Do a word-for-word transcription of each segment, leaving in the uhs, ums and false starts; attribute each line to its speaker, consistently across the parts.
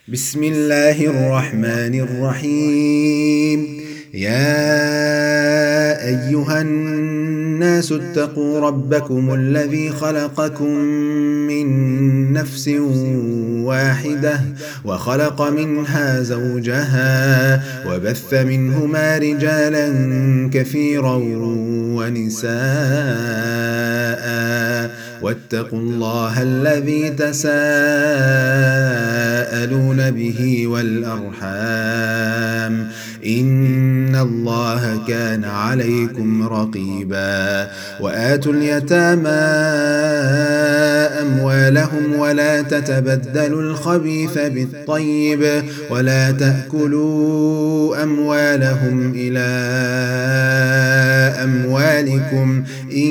Speaker 1: بسم الله الرحمن الرحيم. يا أيها الناس اتقوا ربكم الذي خلقكم من نفس واحدة وخلق منها زوجها وبث منهما رجالا كثيرا ونساء واتقوا الله الذي تساءلون به والأرحام إن الله كان عليكم رقيبا. وآتوا اليتامى أموالهم ولا تتبدلوا الخبيث بالطيب ولا تأكلوا أموالهم إلى أموالكم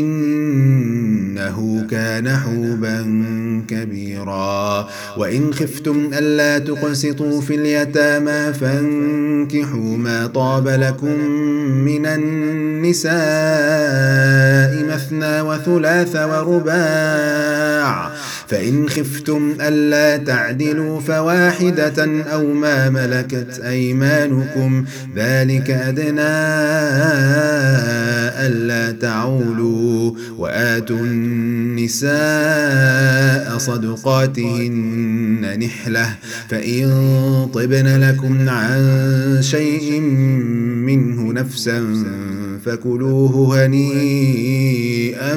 Speaker 1: إنه كان حوبا كبيرا. وإن خفتم ألا تقسطوا في اليتامى فانكحوا ما طاب لكم من النساء مثنى وثلاث ورباع، فإن خفتم ألا تعدلوا فواحدة أو ما ملكت أيمانكم ذلك أدنى ألا تعولوا. وآتوا النساء صدقاتهن نحلة، فإن طبن لكم عن شيء منه نفسا فكلوه هنيئا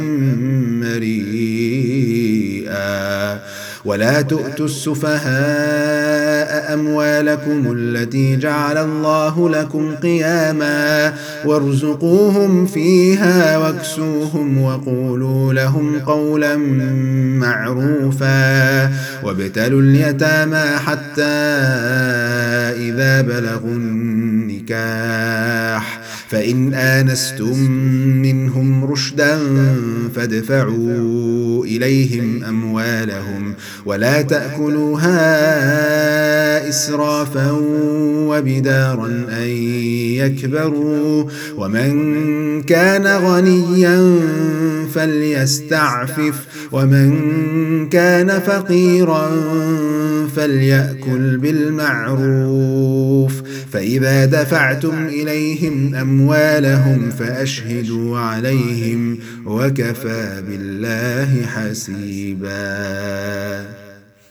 Speaker 1: مريئا. ولا تؤتوا السفهاء أموالكم التي جعل الله لكم قياما وارزقوهم فيها واكسوهم وقولوا لهم قولا معروفا. وابتلوا اليتامى حتى إذا بلغوا النكاح، فإن آنستم منهم رشدا فادفعوا إليهم أموالهم ولا تأكلوها إسرافا وبدارا أن يكبروا. ومن كان غنيا فليستعفف ومن كان فقيرا فليأكل بالمعروف. فإذا دفعتم إليهم أموالهم فأشهدوا عليهم وكفى بالله حسيبا.